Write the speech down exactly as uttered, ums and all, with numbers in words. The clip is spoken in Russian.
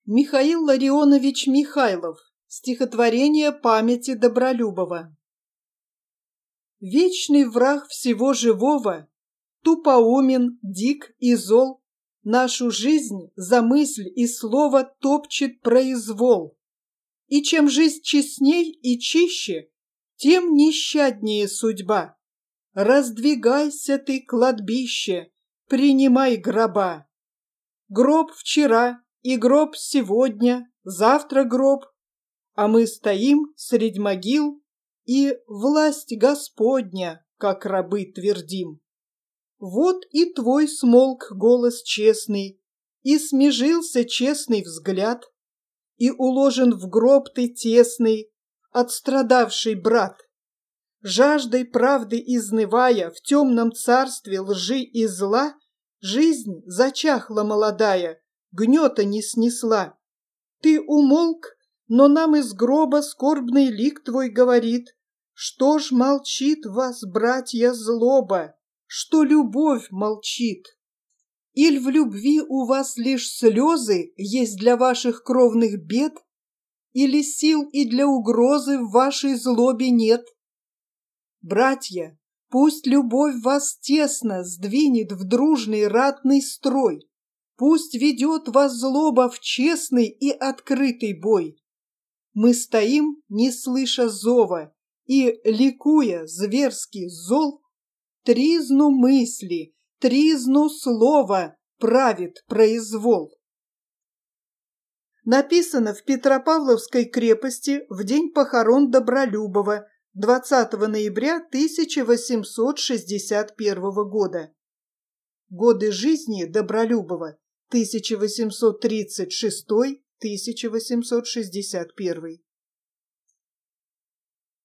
Михаил Ларионович Михайлов. Стихотворение памяти Добролюбова. Вечный враг всего живого, тупоумен, дик и зол, нашу жизнь за мысль и слово топчет произвол. И чем жизнь честней и чище, тем нещаднее судьба. Раздвигайся ты, кладбище, принимай гроба. Гроб вчера и гроб сегодня, завтра гроб, а мы стоим средь могил и власть Господня, как рабы, твердим. Вот и твой смолк голос честный, и смежился честный взгляд, и уложен в гроб ты тесный, отстрадавший брат. Жаждой правды изнывая в темном царстве лжи и зла, жизнь зачахла молодая, гнета не снесла. Ты умолк, но нам из гроба скорбный лик твой говорит, что ж молчит вас, братья, злоба, что любовь молчит. Иль в любви у вас лишь слезы есть для ваших кровных бед, или сил и для угрозы в вашей злобе нет? Братья, пусть любовь вас тесно сдвинет в дружный ратный строй, пусть ведет вас злоба в честный и открытый бой. Мы стоим, не слыша зова, и, ликуя зверски зол, тризну мысли, тризну слова правит произвол. Написано в Петропавловской крепости в день похорон Добролюбова, двадцатого ноября тысяча восемьсот шестьдесят первого года. Годы жизни Добролюбова тысяча восемьсот тридцать шестой — тысяча восемьсот шестьдесят первый.